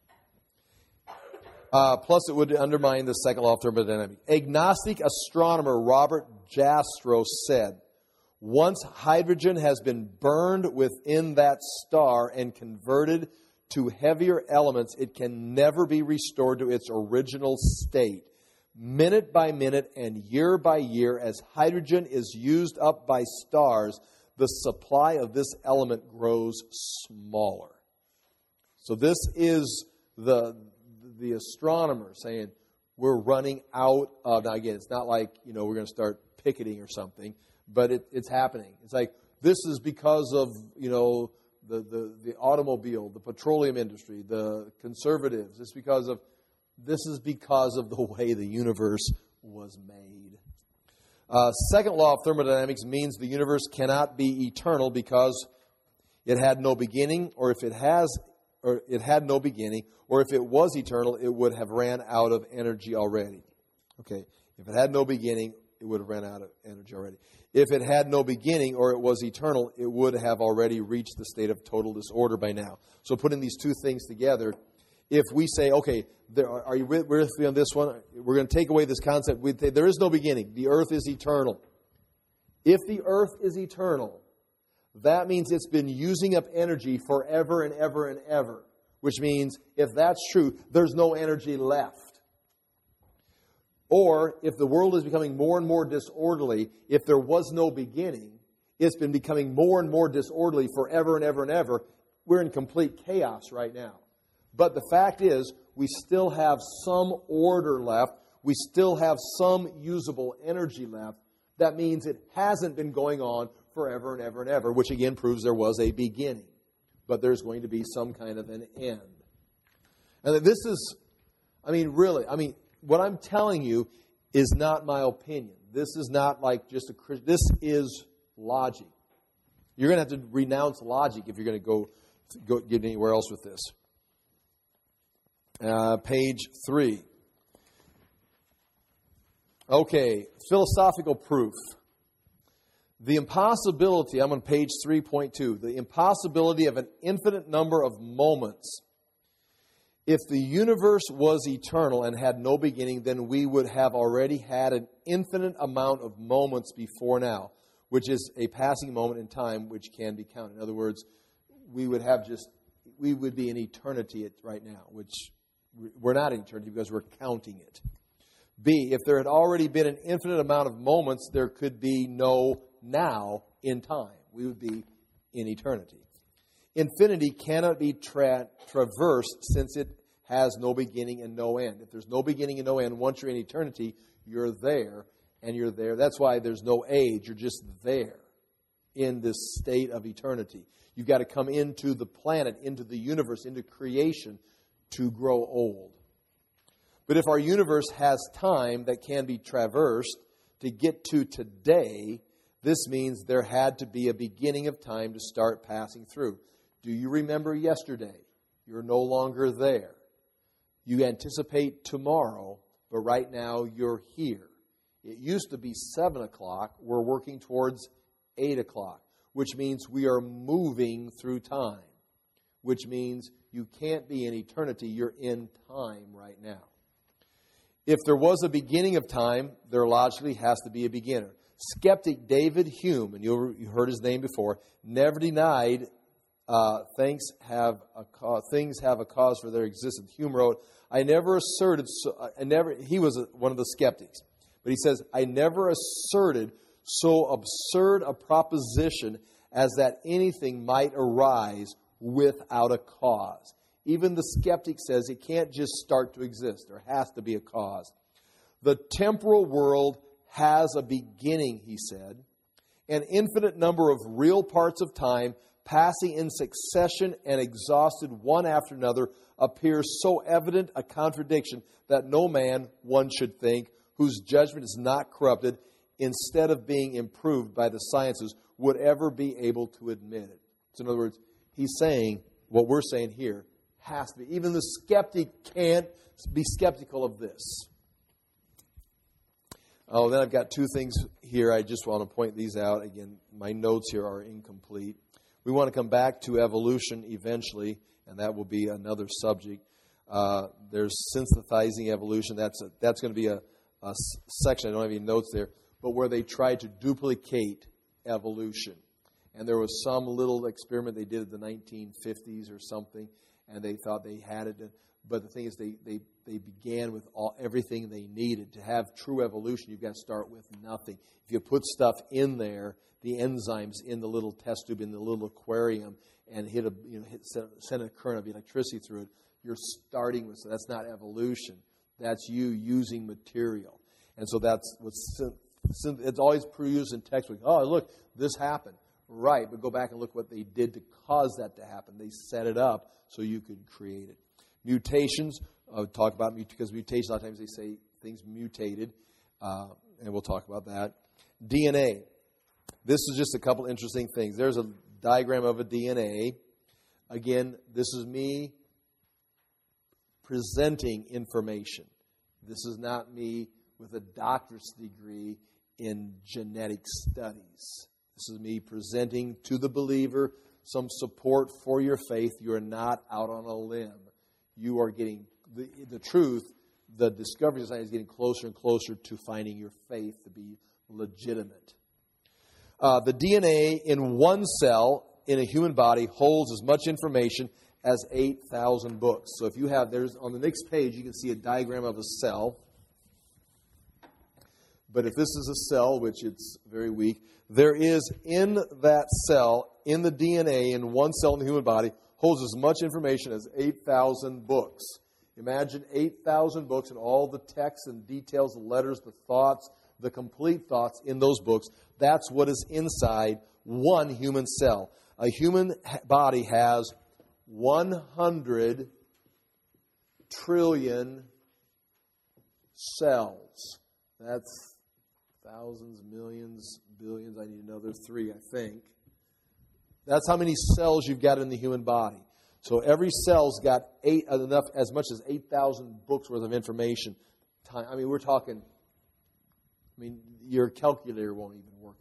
Speaker 1: Plus, it would undermine the second law of thermodynamics. Agnostic astronomer Robert Jastrow said, once hydrogen has been burned within that star and converted to heavier elements, it can never be restored to its original state. Minute by minute and year by year, as hydrogen is used up by stars, the supply of this element grows smaller. So this is the astronomer saying we're running out of, now again, it's not like, we're going to start picketing or something, but it's happening. It's like, this is because of, the automobile, the petroleum industry, the conservatives. This is because of the way the universe was made. Second law of thermodynamics means the universe cannot be eternal because it had no beginning, or if it had no beginning, or if it was eternal, it would have ran out of energy already. Okay, if it had no beginning, it would have ran out of energy already. If it had no beginning, or it was eternal, it would have already reached the state of total disorder by now. So putting these two things together, if we say, okay, are you with me on this one? We're going to take away this concept. There is no beginning. The earth is eternal. If the earth is eternal, that means it's been using up energy forever and ever and ever. Which means, if that's true, there's no energy left. Or, if the world is becoming more and more disorderly, if there was no beginning, it's been becoming more and more disorderly forever and ever and ever. We're in complete chaos right now. But the fact is, we still have some order left. We still have some usable energy left. That means it hasn't been going on forever and ever and ever, which again proves there was a beginning. But there's going to be some kind of an end. And this is, really, what I'm telling you is not my opinion. This is not like just a Christian. This is logic. You're going to have to renounce logic if you're going to go get anywhere else with this. Page 3. Okay, philosophical proof. The impossibility, I'm on page 3.2, the impossibility of an infinite number of moments. If the universe was eternal and had no beginning, then we would have already had an infinite amount of moments before now, which is a passing moment in time which can be counted. In other words, we would be in eternity right now, which we're not in eternity because we're counting it. B, if there had already been an infinite amount of moments, there could be no now in time. We would be in eternity. Infinity cannot be traversed since it has no beginning and no end. If there's no beginning and no end, once you're in eternity, you're there and you're there. That's why there's no age. You're just there. in this state of eternity. You've got to come into the planet, into the universe, into creation to grow old. But if our universe has time that can be traversed to get to today, this means there had to be a beginning of time to start passing through. Do you remember yesterday? You're no longer there. You anticipate tomorrow, but right now you're here. It used to be 7 o'clock. We're working towards 8 o'clock, which means we are moving through time, which means you can't be in eternity. You're in time right now. If there was a beginning of time, there logically has to be a beginner. Skeptic David Hume, and you heard his name before, never denied things have a cause for their existence. Hume wrote, he was one of the skeptics, but he says, I never asserted so absurd a proposition as that anything might arise without a cause. Even the skeptic says it can't just start to exist. There has to be a cause. The temporal world has a beginning, he said. An infinite number of real parts of time passing in succession and exhausted one after another appears so evident a contradiction that no man, one should think, whose judgment is not corrupted, instead of being improved by the sciences, would ever be able to admit it. So in other words, he's saying, what we're saying here, has to be. Even the skeptic can't be skeptical of this. Oh, then I've got two things here. I just want to point these out. Again, my notes here are incomplete. We want to come back to evolution eventually, and that will be another subject. There's synthesizing evolution. That's going to be a section. I don't have any notes there, but where they tried to duplicate evolution. And there was some little experiment they did in the 1950s or something, and they thought they had it. But the thing is, they began with everything they needed. To have true evolution, you've got to start with nothing. If you put stuff in there, the enzymes in the little test tube, in the little aquarium, and send a current of electricity through it, you're starting with, so that's not evolution. That's you using material. And so that's what's, it's always used in textbook. Oh, look, this happened. Right, but go back and look what they did to cause that to happen. They set it up so you could create it. Mutations, talk about because mutations, a lot of times they say things mutated, and we'll talk about that. DNA. This is just a couple interesting things. There's a diagram of a DNA. Again, this is me presenting information. This is not me with a doctorate degree in genetic studies. This is me presenting to the believer some support for your faith. You are not out on a limb. You are getting the truth. The discovery of science is getting closer and closer to finding your faith to be legitimate. The DNA in one cell in a human body holds as much information as 8,000 books. So if you have, there's on the next page, you can see a diagram of a cell. But if this is a cell, which it's very weak, there is in that cell, in the DNA, in one cell in the human body, holds as much information as 8,000 books. Imagine 8,000 books and all the text and details, the letters, the thoughts, the complete thoughts in those books. That's what is inside one human cell. A human body has 100 trillion cells. That's thousands, millions, billions. I need another 3, I think. That's how many cells you've got in the human body. So every cell's got as much as 8,000 books worth of information. I mean, we're talking. I mean, your calculator won't even work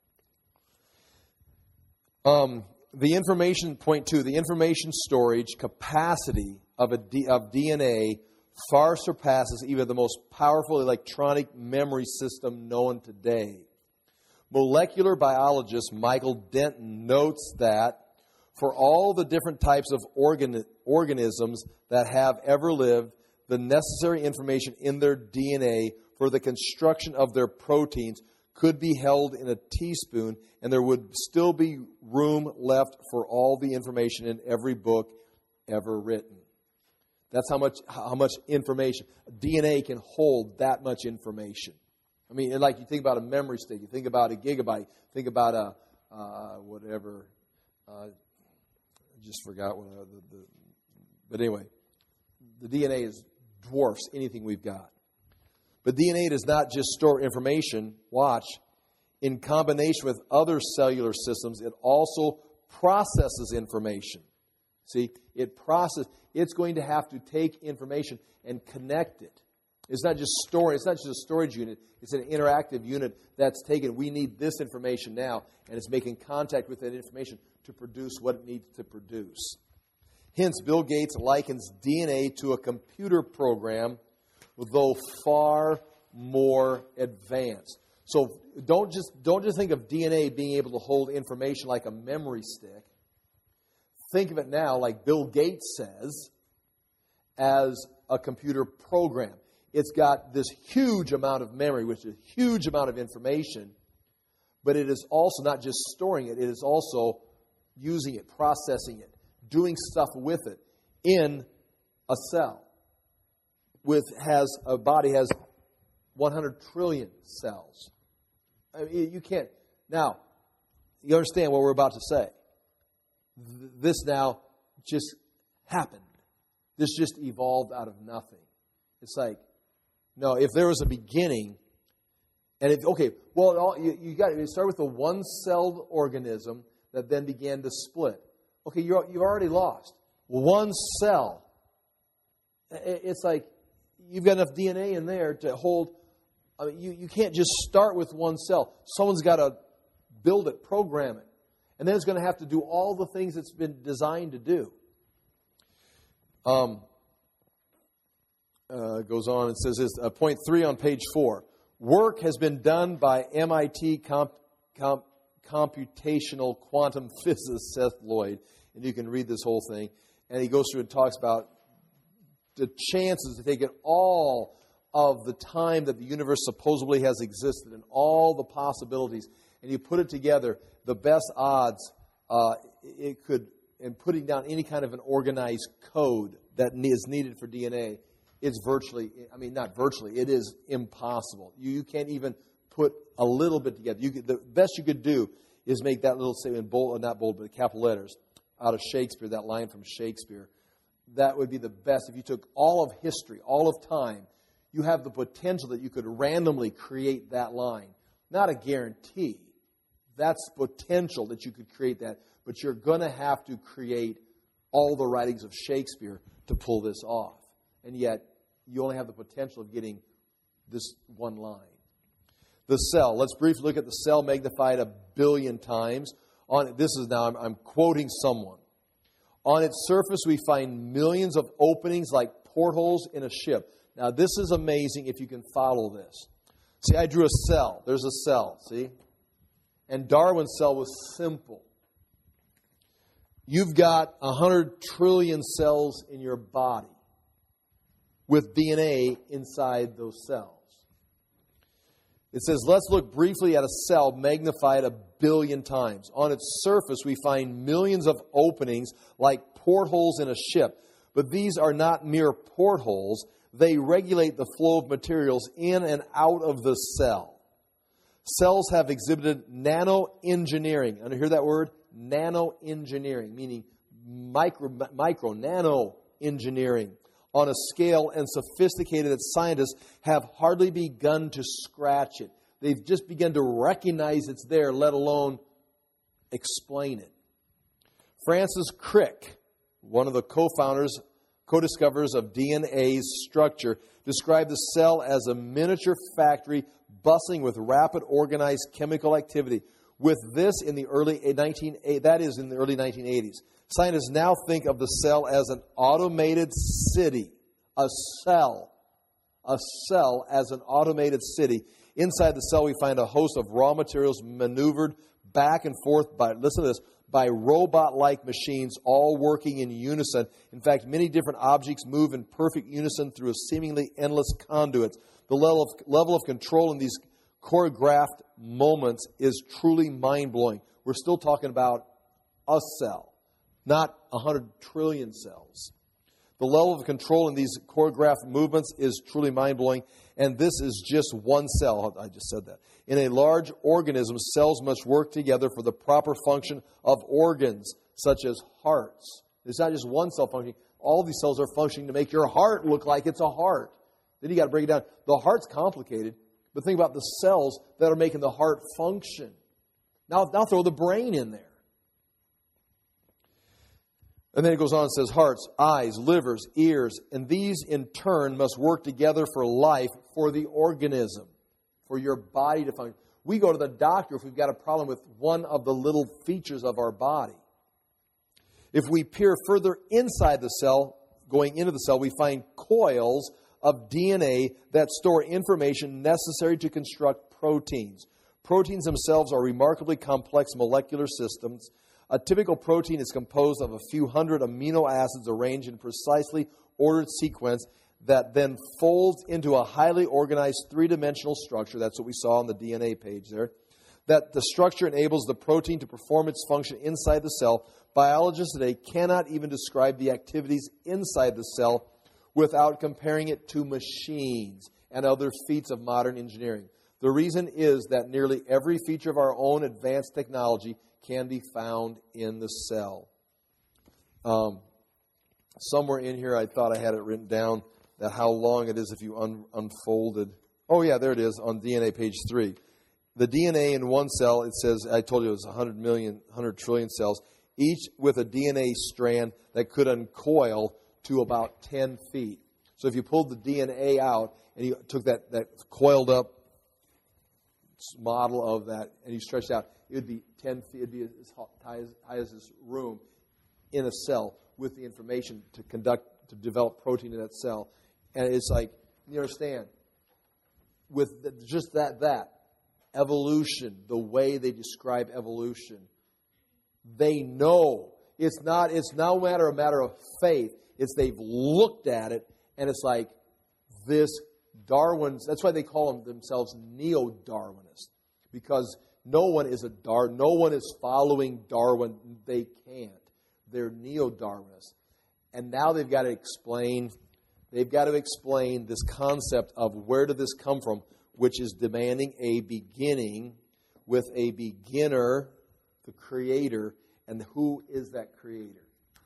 Speaker 1: that. The information, point 2, the information storage capacity of DNA far surpasses even the most powerful electronic memory system known today. Molecular biologist Michael Denton notes that for all the different types of organisms that have ever lived, the necessary information in their DNA for the construction of their proteins could be held in a teaspoon, and there would still be room left for all the information in every book ever written. That's how much information. DNA can hold that much information. I mean, like you think about a memory stick, you think about a gigabyte, think about whatever. I just forgot what but anyway, the DNA dwarfs anything we've got. But DNA does not just store information. Watch. In combination with other cellular systems, it also processes information. See, it's going to have to take information and connect it. It's not just storing. It's not just a storage unit. It's an interactive unit that's taken. We need this information now, and it's making contact with that information to produce what it needs to produce. Hence, Bill Gates likens DNA to a computer program, though far more advanced. So don't just think of DNA being able to hold information like a memory stick. Think of it now, like Bill Gates says, as a computer program. It's got this huge amount of memory, which is a huge amount of information, but it is also not just storing it, it is also using it, processing it, doing stuff with it in a cell. A body has 100 trillion cells. I mean, you can't. Now, you understand what we're about to say. This now just happened. This just evolved out of nothing. It's like, no, if there was a beginning, and you got to start with a one-celled organism that then began to split. Okay, you've already lost. One cell. It's like you've got enough DNA in there to hold. I mean, you can't just start with one cell. Someone's got to build it, program it. And then it's going to have to do all the things it's been designed to do. Goes on and says this, point 3 on page 4. Work has been done by MIT computational quantum physicist Seth Lloyd. And you can read this whole thing. And he goes through and talks about the chances to take it all of the time that the universe supposedly has existed and all the possibilities. And you put it together, the best odds it could, and putting down any kind of an organized code that is needed for DNA, it's it is impossible. You can't even put a little bit together. The best you could do is make that little statement, not bold, but capital letters, out of Shakespeare, that line from Shakespeare. That would be the best. If you took all of history, all of time, you have the potential that you could randomly create that line. Not a guarantee. That's potential that you could create that. But you're going to have to create all the writings of Shakespeare to pull this off. And yet, you only have the potential of getting this one line. The cell. Let's briefly look at the cell magnified 1 billion times. I'm quoting someone. On its surface, we find millions of openings like portholes in a ship. Now, this is amazing if you can follow this. See, I drew a cell. There's a cell, see? And Darwin's cell was simple. You've got 100 trillion cells in your body with DNA inside those cells. It says, let's look briefly at a cell magnified 1 billion times. On its surface, we find millions of openings like portholes in a ship. But these are not mere portholes. They regulate the flow of materials in and out of the cell. Cells have exhibited nano-engineering. And hear that word? Nano-engineering, meaning nano-engineering on a scale and sophisticated that scientists have hardly begun to scratch it. They've just begun to recognize it's there, let alone explain it. Francis Crick, one of the co-discoverers of DNA's structure, described the cell as a miniature factory bustling with rapid organized chemical activity. With this in the early 1980s. Scientists now think of the cell as an automated city. A cell as an automated city. Inside the cell we find a host of raw materials maneuvered back and forth by robot-like machines, all working in unison. In fact, many different objects move in perfect unison through a seemingly endless conduits. The level of control in these choreographed moments is truly mind-blowing. We're still talking about a cell, not 100 trillion cells. The level of control in these choreographed movements is truly mind-blowing. And this is just one cell. I just said that. In a large organism, cells must work together for the proper function of organs, such as hearts. It's not just one cell functioning. All these cells are functioning to make your heart look like it's a heart. Then you got to break it down. The heart's complicated, but think about the cells that are making the heart function. Now throw the brain in there. And then it goes on and says hearts, eyes, livers, ears, and these in turn must work together for life, for the organism, for your body to function. We go to the doctor if we've got a problem with one of the little features of our body. If we peer further inside the cell, going into the cell, we find coils of DNA that store information necessary to construct proteins. Proteins themselves are remarkably complex molecular systems. A typical protein is composed of a few hundred amino acids arranged in precisely ordered sequence that then folds into a highly organized three-dimensional structure. That's what we saw on the DNA page there. That the structure enables the protein to perform its function inside the cell. Biologists today cannot even describe the activities inside the cell without comparing it to machines and other feats of modern engineering. The reason is that nearly every feature of our own advanced technology can be found in the cell. Somewhere in here, I thought I had it written down that how long it is if you unfolded. Oh, yeah, there it is on DNA page 3. The DNA in one cell, it says, I told you it was 100 trillion cells, each with a DNA strand that could uncoil to about 10 feet. So if you pulled the DNA out and you took that coiled up model of that and you stretched out, it would be 10 feet, it would be as high as this room in a cell with the information to develop protein in that cell. And it's like, you understand, with just that, evolution, the way they describe evolution, they know. It's no matter a matter of faith. It's they've looked at it, and it's like this Darwin's. That's why they call themselves neo-Darwinists, because no one is following Darwin. They can't. They're neo-Darwinists, and now they've got to explain. They've got to explain this concept of where did this come from, which is demanding a beginning with a beginner, the creator, and who is that creator?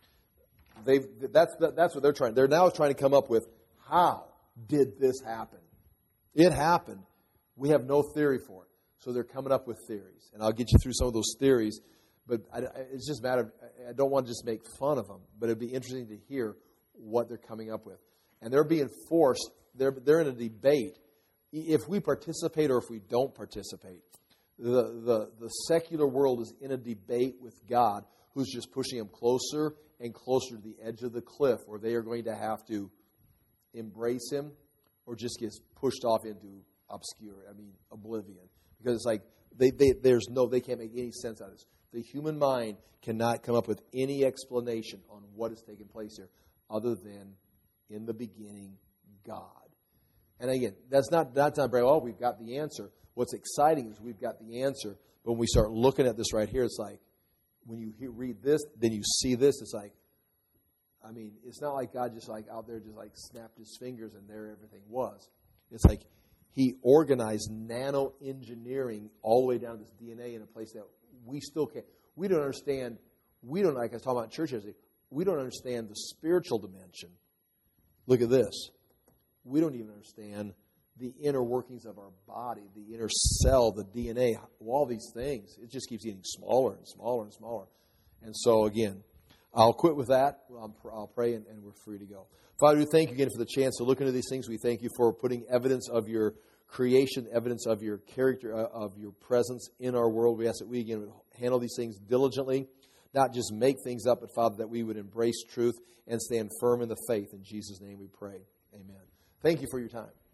Speaker 1: That's what they're trying. They're now trying to come up with, how did this happen? It happened. We have no theory for it. So they're coming up with theories. And I'll get you through some of those theories. But it's just a matter of, I don't want to just make fun of them, but it'd be interesting to hear what they're coming up with. And they're being forced, they're in a debate. If we participate or if we don't participate, the secular world is in a debate with God, who's just pushing them closer and closer to the edge of the cliff, where they are going to have to embrace Him or just get pushed off into oblivion. Because it's like they can't make any sense out of this. The human mind cannot come up with any explanation on what is taking place here, other than in the beginning, God. And again, that's not brave. Oh, we've got the answer. What's exciting is we've got the answer. But when we start looking at this right here, it's like, when you read this, then you see this, it's like, it's not like God just like out there just like snapped His fingers and there everything was. It's like He organized nano-engineering all the way down to this DNA in a place that we still can't. We don't understand. Like I was talking about church yesterday, we don't understand the spiritual dimension. Look at this. We don't even understand the inner workings of our body, the inner cell, the DNA, all these things. It just keeps getting smaller and smaller and smaller. And so, again, I'll quit with that. I'll pray and we're free to go. Father, we thank you again for the chance to look into these things. We thank you for putting evidence of your creation, evidence of your character, of your presence in our world. We ask that we, again, would handle these things diligently, not just make things up, but, Father, that we would embrace truth and stand firm in the faith. In Jesus' name we pray. Amen. Thank you for your time.